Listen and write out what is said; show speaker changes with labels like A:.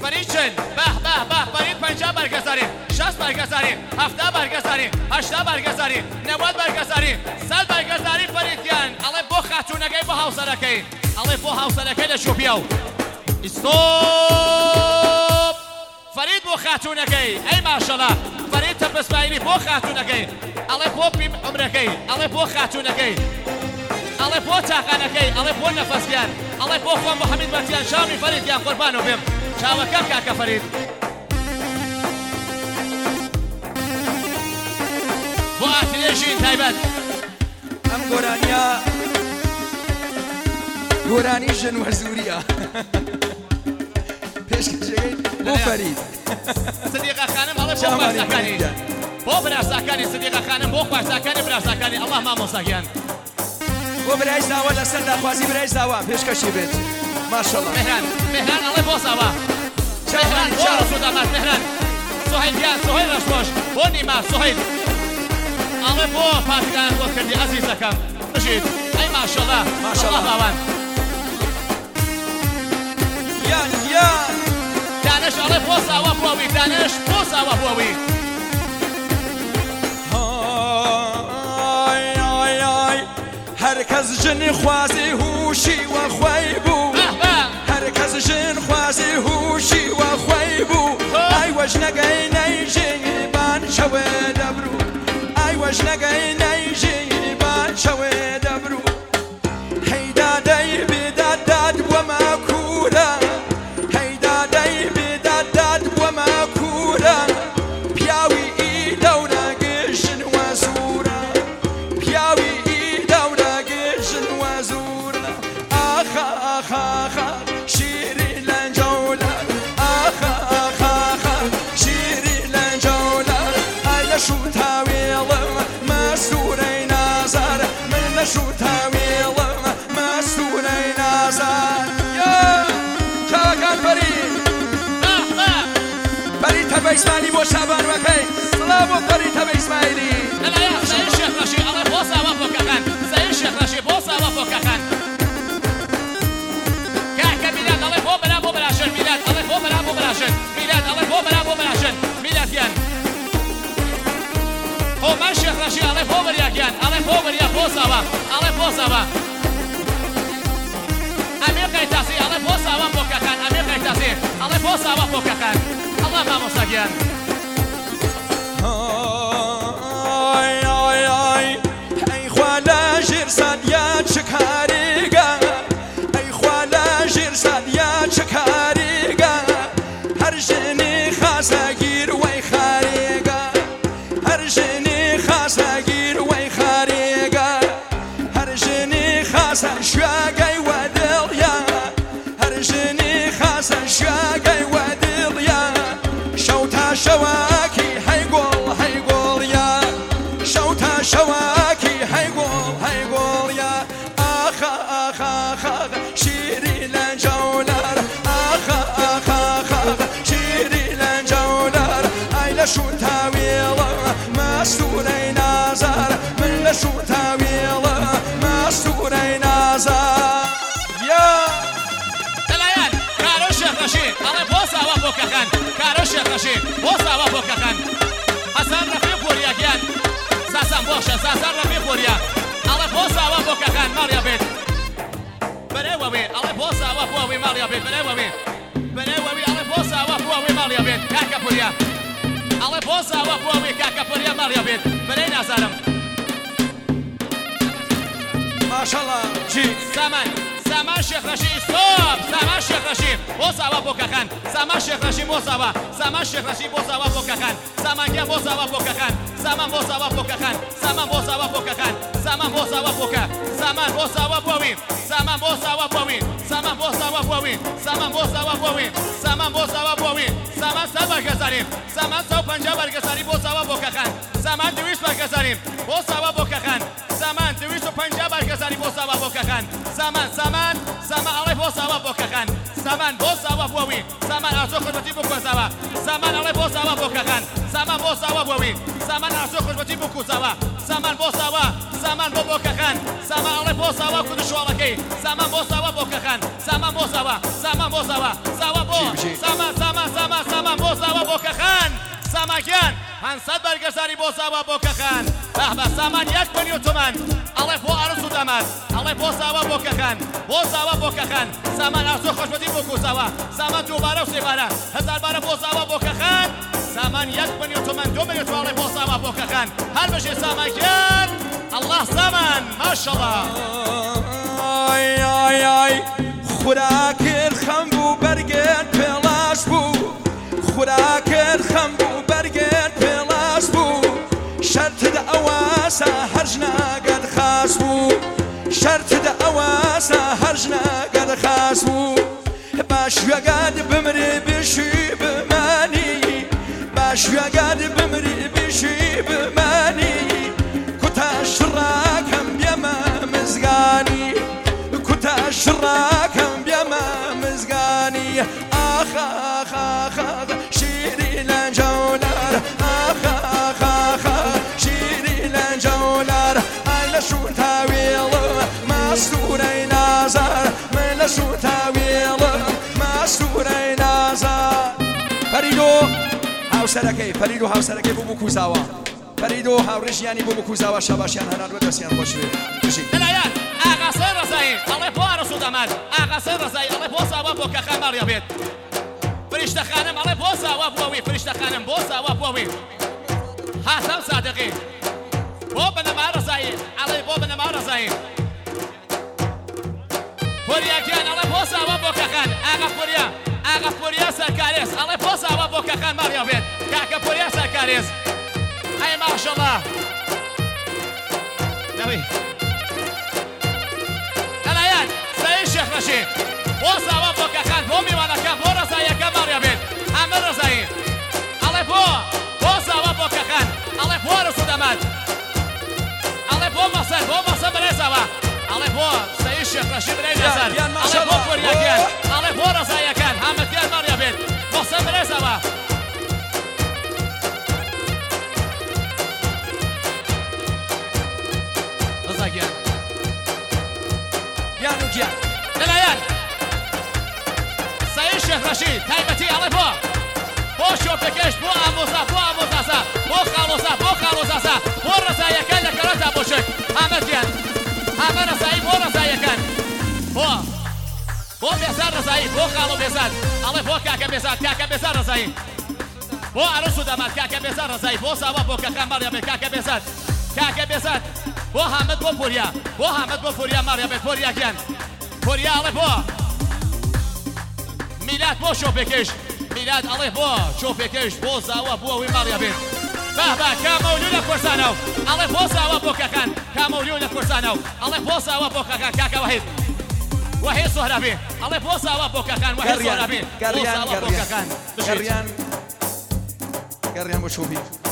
A: فرید چند به فرید 50 برگزاری 60 برگزاری 70 برگزاری 80 برگزاری 90 برگزاری 100 برگزاری فرید گیان ئەڵێ بۆ خاتوونەکەی بۆ هاوسەرەکەی ئەڵێ بۆ هاوسەرەکەی لە شوپیا و ئیستۆپ فرید بۆ خاتوونەکەی ئەی ماشەڵا فرید تەپەسمایلی بۆ خاتوونەکەی ئەڵێ بۆ پیم عمرەکەی ئەڵێ بۆ خاتوونەکەی ئەڵێ بۆ تاقانەکەی ئەڵێ بۆ نەفەسگیان ئەڵێ بۆ خۆم محەممەد بەتیان شامی فەریدیان قوربان و بێم چاوەکەم کاکە فەرید بۆ ئاترێژین تایبەت
B: ئەم گۆرانیە گۆرانی ژن وەزوریە پێشکەشەکەی بۆ فەرید
A: سدیقە خانم ئەڵێ بۆ بارزەکانی بۆ برازەکانی سدیقە خانم بۆ خوارزەکانی برازەکانی ئەڵڵا مامۆستاگیان
B: بۆ برای زاوە لەسەر داخوازی برای زاوە پێشکەشی بێت ماشەڵڵا
A: مهران ئەڵێ بۆ زاوە مهران بۆ ڕسوودامات مهران سوهیل گیان سوهیل ڕەشخۆش بۆ نیما سوهیل ئەڵێ بۆ پارتگان بۆ کردی عەزیزەکەم بژیت ئەی ماشەڵڵا ماشەڵڵا باوان
B: یان
A: دانش ئەڵێ بۆ زاوە بۆوی دانش بۆ زاوە بۆوی
B: هەرکەس ژنی خوازی هوشی وەخوای بوو هەرکەس ژن خوازی هوشی وەخوای بوو ئای وەژنەگەی نەیژێبان شەوێ دەبرو ئای وەژنەگەی نەیژێبان شەوێ دەبرو هەیدادەی بێداداد وەمە کوورە هەیدادەی بێداداد وەمە کوورە پیاوی ئی دەورە گژن وەزورە پیاوی شیری لنجولار شیری لنجولار ای لشو تاویلم مستوری نازار من لشو تاویلم مستوری نازار یا چاکان فرید تبا اسماعیلی بو شبان وکی سلام و فرید تبا اسماعیلی
A: سید شیخ رشی ئەڵێ بۆ ساوە بۆکەکان سید شیخ رشی بۆ ساوە بۆکەکان میلاد ئەڵێ بۆ بەراشن میلادیان خۆمان شێخ ڕەشی ئەڵێ بۆ بەریاکیان ئەڵێ بۆ بەریا بۆ ساوە ئەڵێ بۆ ساوە ئەمێ قەیتاسی ئەڵێ بۆ ساوە بۆکەکان ئەمێ قەیتاسی ئەڵێ بۆ ساوە بۆکەکان ئەڵڵا مامۆستاگیان
B: ئەی خوا لە ژێر سادیا چ کارێگە ئەی خوا لە ژێر سادیا چ کارێگە هەر ژنی خاسەگیر وەی خارێگە هەر ژنی خاسەگیر وەی خارێگە هەر ژنی خاسە شوێگەی وە دڵیا هەر ژنی خاسە شوێگەی وە دڵیا شەو تا شەواکی هەیگۆڵ هەیگۆڵیا شەو تا شەواکی هەیگۆڵ هەیگۆڵیا ئاخە ئاخە ئاخە شیری لەنجەولار ئاخە ئاخە شیری لەنجەولار ئای لە شو تاویڵە مەستوورەی نازار من لە شو تاویڵە مەستوورەی نازار یا
A: دەلایەن کارۆ شێخ ڕەشی ئەڵێ بۆ ساوە بۆکەکان کارۆ شێخ ڕەشی بۆ ساوە بۆکەکان حەسان ڕەفیق بۆریاگیان ساسان بۆشە ساسان ڕەفیق بۆریا ئەڵێ بۆ ساوە بۆکەکان ماڵیا بێت بەرەوەوێ ئەڵێ بۆ ساوە بۆەوەی ماڵیا بێت بەرەوەوێ ئەڵێ بۆ ساوە بۆەوەی ماڵیا بێت کاکە پوریا ئەڵێ بۆ ساوە بۆەوەی کاکە پوریا ماڵیا بێت بەرەی نازانم
B: ماشەڵڵا
A: چی سامان شێخ ڕەشی ئیستۆپ سامان شێخ ڕەشی بۆ ساوە بۆکەکان سامان شێخ ڕەشی بۆ ساوە سامان شێخ ڕەشی بۆ ساوە بۆکەکان سامانگیان بۆ ساوە بۆکەکان سامان بۆ ساوە بۆکەکان سامان بۆ ساوە بۆکەکان سامان بۆ ساوە بۆکە سامان بۆ ساوە بۆوی سامان بۆ ساوە بۆوی سامان بۆ ساوە بۆوی سامان بۆ ساوە بۆوی سامان بۆ ساوە بۆوی سامان سە بەرگەزاری سامان 150 بەرگەزاری بۆ ساوە بۆکەکان سامان 200 بەرگەزاری بۆ ساوە بۆکەکان سامان 250 بەرگەزاری بۆ ساوە بۆکەکان سامان ئەڵێ بۆ ساوە بۆکەکان سامان بۆ ساوە بۆوی سامان ئاسۆ خزمەتی بکۆزاوە سامان ئەڵێ بۆ ساوە بۆکەکان سامان بۆ ساوە بۆوی سامان ئاسۆ خزمەتی بکوزاوە سامان بۆ ساوە سامان بۆ بۆکەکان سامان ئەڵێ بۆ ساوە کودشواڵەکەی سامان بۆ ساوە بۆکەکان سامان بۆ ساوە سامان بۆ ساوە ساوە بۆ سامان سامانگیان 500 بەرگەزاری بۆ زاوا بۆکەکان بەهبە سامان 1 ملیۆن تومان ئەڵێ بۆ ئەرز و دەمەت ئەڵێ بۆ زاوا بۆکەکان بۆ زاوا بۆکەکان سامان ئازۆ خۆشبەتی بۆ کوزاوا سامان دووبارە و سێبارە 1000 بارە بۆ زاوا بۆکەکان سامان 1 ملیۆن تومان 2 ملیۆن تومان ئەڵێ بۆ زاوا بۆکەکان هەر بەشێ سامانگیان الله سامان ماشەڵڵا
B: ئای ئای ئای خوراکر خەم بوو بەرگێن پێڵاش بوو خوراکر خەم بوو بەرگێن پێڵاش بوو شەرتدا ئەواسە هەرژناگەن خاس بوو شەرتدا ئەواسە هەرژناگەن خاس بوو باشوێگات بمری بشی بمانی باشوێگات بمری بشی بمانی کوتاش ڕاکەم بێمە مزگانی کوتاش ڕاکەم بێمە مزگانی ئاخ ئاخ ئاخ شیری لەنجەولار ئاخ ئاخ ئاخ شیری لەنجەولار ئای لە شوتاوێڵم ماستورەی نازار من لە شوتاوێڵم ماستورەی نازار فەریدۆ هاوسەرەکەی فەریدۆ هاوسەرەکەی بوو کوزاوە فەریدۆ هاوڕێژیانی بوو کوزاوە شەباشیان هەنان وەدەستیان خۆش بێت
A: لەلایەن ئاغاسەی ڕزایی ئەڵێ بۆ ئەرز و دەمەت ئاغاسەی ڕزایی ئەڵێ بۆ زاوا بۆکەکان ماڕیا بێت فریشتەخانم ئەڵێ بۆ زاوا بووەوی فریشتەخانم بۆ زاوا بووەوی هاتەم سادقی بۆ بنەما ڕزایی ئەڵێ بۆ بنەما ڕزایی پۆریاکیان ئەڵێ بۆ زاوا بۆکەکان ئاغا پۆریا سەرکارێز ئەڵێ بۆ زاوا بۆکەکان ماڕیا بێت کاکە پۆریا سەرکارێز ئەی ماشەڵڵا نەوەی لەلایەن سەعید شێخ ڕەشید بۆ زاوا بۆکەکان بۆ میوانەکان بۆ ڕزاییەکە ماڕیا بێت ئەمە ڕزایی ئەڵێ بۆ زاوا بۆکەکان ئەڵێ بۆ ئەرز و دەمەت ئەڵێ بۆ مەسەر بەرێزەوە ئەڵێ بۆ سەعید شێخ ڕەشید برای نەزەر ئەڵێ بۆ پۆریاکیان ئەڵێ بۆ ڕزاییەکان هەمەتیان ماڕیا بێت مەسەر بەرێزەوە لەلایەن سەعید شێخ ڕەشید تایبەتی ئەڵێ بۆ شۆپێکەش بۆ ئامۆزاسا بۆ خاڵۆزاسا بۆ ڕزاییەکان لە کەرەتا بۆ شێک ئامەدیان ئامە ڕزایی بۆ ڕزاییەکان بۆ بێزار ڕزایی بۆ خاڵۆ بێزار ئەڵێ بۆ کاکە بێزار ڕزایی بۆ ئەرز و دەمەت کاکە بێزار ڕزایی بۆ زاوا بۆکەکان ماڕیا بێت کاکە بێزار بۆ حامد بۆ پۆریا ماڕیا بێت پۆریاکیان پۆریا ئەڵێ بۆ میلاد بۆ شۆپێکەش میلاد ئەڵێ بۆ شۆپێکەش بۆ زاوا بووەوەی ماڕیا بێت بەهبە کامەولو لە کورسانەوە ئەڵێ بۆ زاوا بۆکەکان کامەولو لە کورسانەوە ئەڵێ بۆ زاوا بۆکەکان کاکە وەحید سۆهرابی ئەڵێ بۆ زاوا بۆکەکان وەحید سۆهرابی بۆ زاوا بۆکەکان
B: گەڕیان بۆ شۆپی